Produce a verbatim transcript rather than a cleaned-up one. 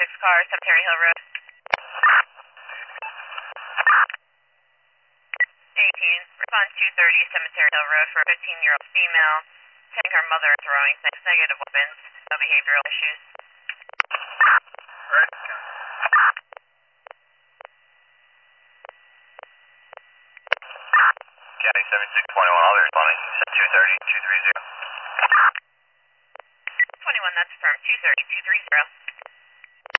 six car, Cemetery Hill Road. eighteen, respond two thirty Cemetery Hill Road for a fifteen-year-old female. Saying her mother and throwing things, negative weapons, no behavioral issues. Right. County seventy-six twenty-one, I'll be responding. You said two thirty, two thirty. twenty-one, that's affirmed, two thirty, two thirty.